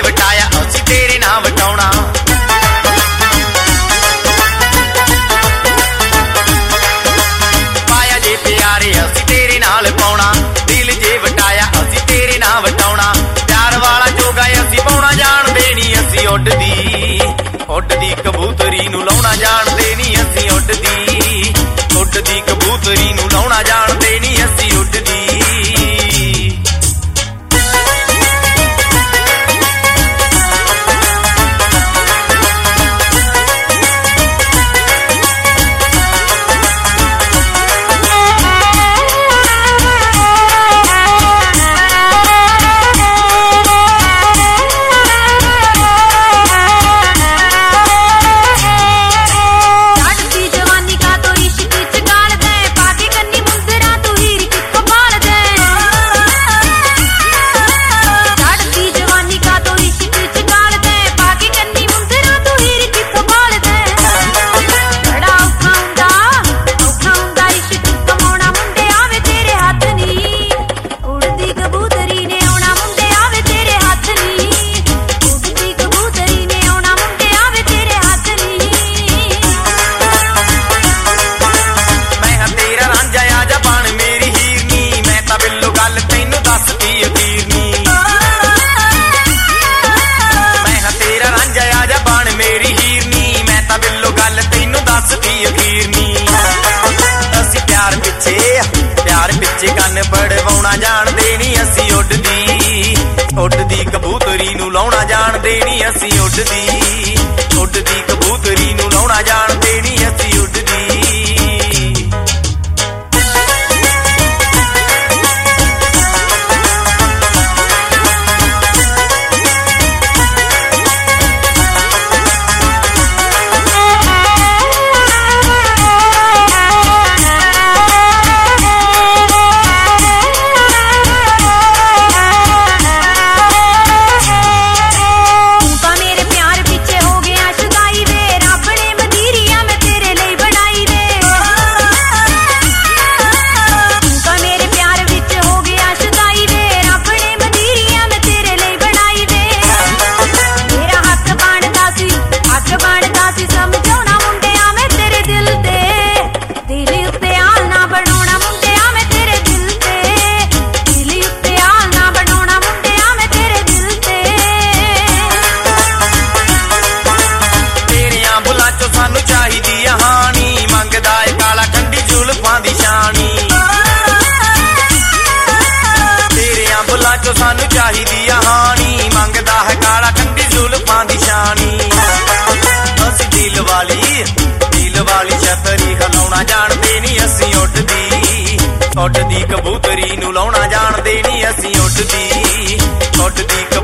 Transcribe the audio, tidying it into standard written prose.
ਵਟਾਇਆ ਅਸੀਂ ਤੇਰੇ ਨਾਲ ਵਟਾਉਣਾ। ਪਾਇਆ ਜੇ ਪਿਆਰੇ ਅਸੀਂ ਤੇਰੇ ਨਾਲ ਪਾਉਣਾ, ਦਿਲ ਜੇ ਵਟਾਇਆ ਅਸੀਂ ਤੇਰੇ ਨਾਲ ਵਟਾਉਣਾ। ਪਿਆਰ ਵਾਲਾ ਜੋਗਾ ਅਸੀਂ ਪਾਉਣਾ ਜਾਣਦੇ ਨੀ ਅਸੀਂ ਉੱਡਦੀ ਉੱਡਦੀ ਕਬੂਤਰੀ ਨੂੰ ਲਾਉਣਾ ਜਾਣਦੇ ਨੀ ਅਸੀਂ ਉੱਡਦੀ ਉੱਡਦੀ ਕਬੂਤਰੀ ਨੂੰ ਲਾਉਣਾ ਜਾਣਦੇ ਨੀ ਅਸੀਂ ਉੱਡਦੀ। ਕੰਨ ਪੜਵਾਉਣਾ ਜਾਣਦੇ ਨੀ ਅਸੀਂ ਉੱਡਦੀ ਉੱਡਦੀ ਕਬੂਤਰੀ ਨੂੰ ਲਾਉਣਾ ਜਾਣਦੇ ਨੀ ਅਸੀਂ ਉੱਡਦੀ ਉੱਡਦੀ ਕਬੂਤਰੀ ਨੂੰ ਲਾਉਣਾ ਜਾਣਦੇ ਨੀ ਅਸੀਂ ਉੱਡਦੀ। ਸਾਨੂੰ ਚਾਹੀਦੀ ਆ ਹਾਣੀ ਮੰਗਦਾ ਹੈ ਕਾਲਾ ਕੰਢੀ ਜ਼ੁਲਫਾਂ ਦੀ ਸ਼ਾਨੀ। ਅਸੀਂ ਦਿਲ ਵਾਲੀ ਛਤਰੀ ਹਿਲਾਉਣਾ ਜਾਣਦੇ ਨੀ ਅਸੀਂ ਉੱਡਦੀ ਉੱਡਦੀ ਕਬੂਤਰੀ ਨੂੰ ਲਾਉਣਾ ਜਾਣਦੇ ਨੀ ਅਸੀਂ ਉੱਡਦੀ ਉੱਡਦੀ